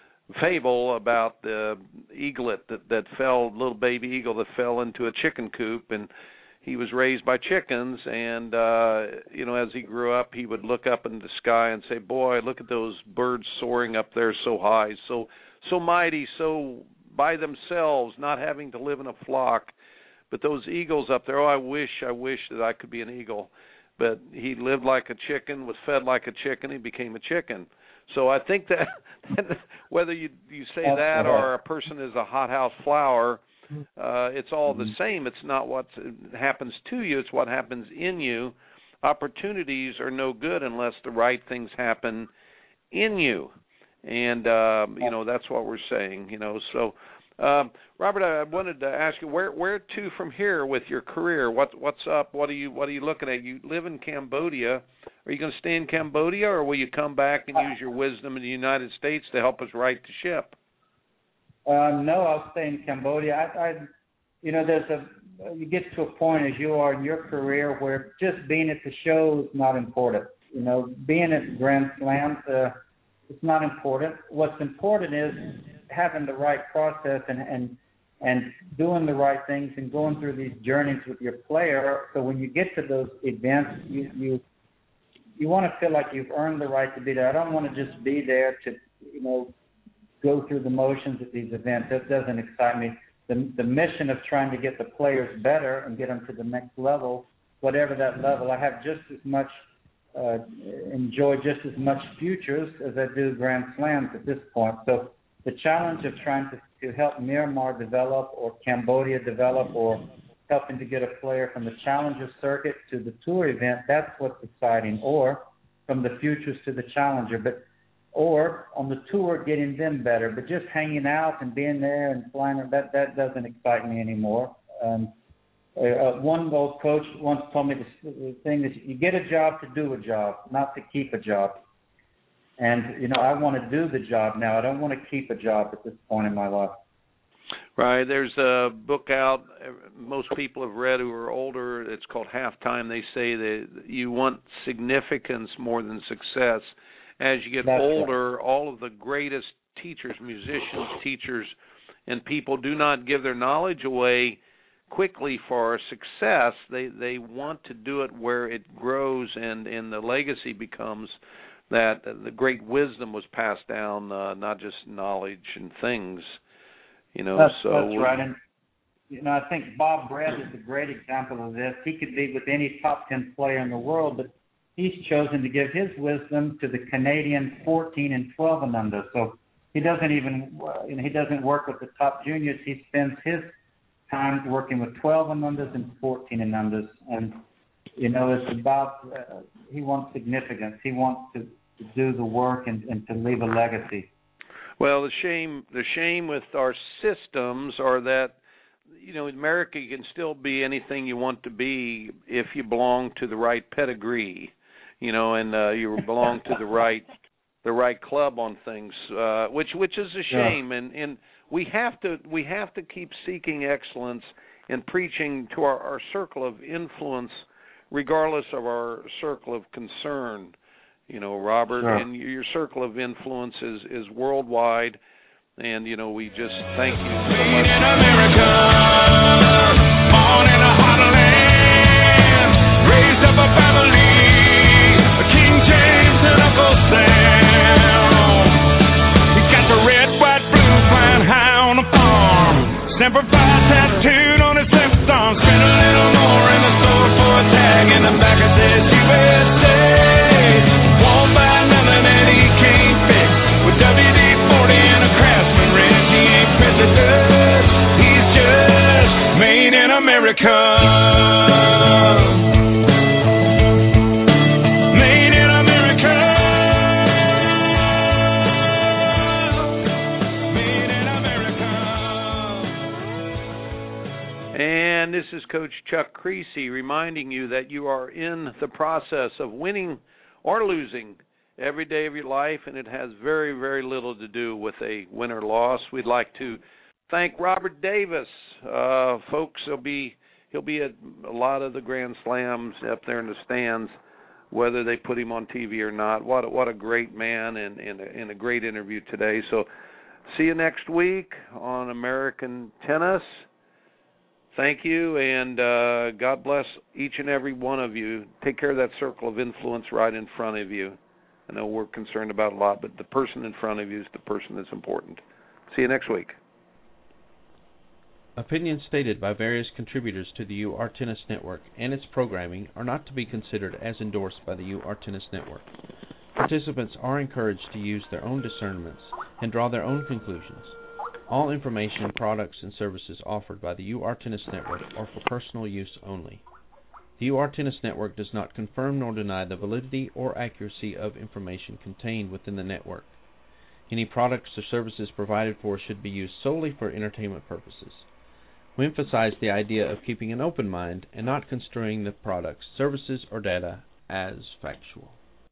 fable about the eaglet that, that fell, little baby eagle that fell into a chicken coop, and he was raised by chickens, and, uh, you know, as he grew up, he would look up in the sky and say, boy, look at those birds soaring up there so high, so so mighty, so by themselves, not having to live in a flock. But those eagles up there, oh, I wish, I wish that I could be an eagle. But he lived like a chicken, was fed like a chicken, he became a chicken. So I think that, that whether you you say That's that right. or a person is a hothouse flower, uh, it's all the same. It's not what happens to you, it's what happens in you. Opportunities are no good unless the right things happen in you. And, uh, you know, that's what we're saying, you know. So, um, Robert, I wanted to ask you, where where to from here with your career? What What's up? What are you What are you looking at? You live in Cambodia. Are you going to stay in Cambodia, or will you come back and use your wisdom in the United States to help us right the ship? Uh, no, I'll stay in Cambodia. I, I, you know, there's a you get to a point as you are in your career where just being at the show is not important. You know, being at Grand Slams, uh, it's not important. What's important is having the right process and, and and doing the right things and going through these journeys with your player. So when you get to those events, you you you want to feel like you've earned the right to be there. I don't want to just be there to, you know, go through the motions at these events. That doesn't excite me. The the mission of trying to get the players better and get them to the next level, whatever that level, I have just as much uh, enjoy just as much futures as I do Grand Slams at this point. So the challenge of trying to, to help Myanmar develop or Cambodia develop or helping to get a player from the Challenger circuit to the tour event, that's what's exciting. Or from the futures to the Challenger, but or on the tour getting them better. But just hanging out and being there and flying, that that doesn't excite me anymore. Um, uh, one old coach once told me this, the thing is, you get a job to do a job, not to keep a job. And, you know, I want to do the job now. I don't want to keep a job at this point in my life. Right. There's a book out most people have read who are older. It's called Halftime. They say that you want significance more than success. As you get That's older, right. all of the greatest teachers, musicians, teachers, and people do not give their knowledge away quickly for success. They they want to do it where it grows and, and the legacy becomes that the great wisdom was passed down, uh, not just knowledge and things. You know, that's, so that's right. And, you know, I think Bob Brett is a great example of this. He could be with any top ten player in the world, but he's chosen to give his wisdom to the Canadian fourteen and twelve and under. So he doesn't even, you know, he doesn't work with the top juniors. He spends his time working with twelve and unders and fourteen and unders. And, you know, it's about, uh, he wants significance. He wants to, to do the work and, and to leave a legacy. Well, the shame, the shame with our systems are that, you know, in America you can still be anything you want to be if you belong to the right pedigree, you know, and uh, you belong to the right the right club on things, uh, which which is a shame. Yeah. And and we have to we have to keep seeking excellence and preaching to our, our circle of influence, regardless of our circle of concern. You know, Robert, sure. And your circle of influence is, is worldwide, and, you know, we just thank you so much. In America, born in a heartland, raised up a family, King James and Uncle Sam. He got the red, white, blue, flying high on a farm, Semper Fi tattooed on his left arm, spent a little more in the store for a tag, in the back it says U S A. Won't buy nothing that he can't fix. With W D forty and a Craftsman wrench, he ain't president. He's just made in America. is Coach Chuck Creasy reminding you that you are in the process of winning or losing every day of your life, and it has very, very little to do with a win or loss. We'd like to thank Robert Davis. Uh, folks, he'll be he'll be at a lot of the Grand Slams up there in the stands, whether they put him on T V or not. What a, what a great man, and, and, a, and a great interview today. So see you next week on American Tennis. Thank you, and uh, God bless each and every one of you. Take care of that circle of influence right in front of you. I know we're concerned about a lot, but the person in front of you is the person that's important. See you next week. Opinions stated by various contributors to the U R Tennis Network and its programming are not to be considered as endorsed by the U R Tennis Network. Participants are encouraged to use their own discernments and draw their own conclusions. All information, products, and services offered by the U R Tennis Network are for personal use only. The U R Tennis Network does not confirm nor deny the validity or accuracy of information contained within the network. Any products or services provided for should be used solely for entertainment purposes. We emphasize the idea of keeping an open mind and not construing the products, services, or data as factual.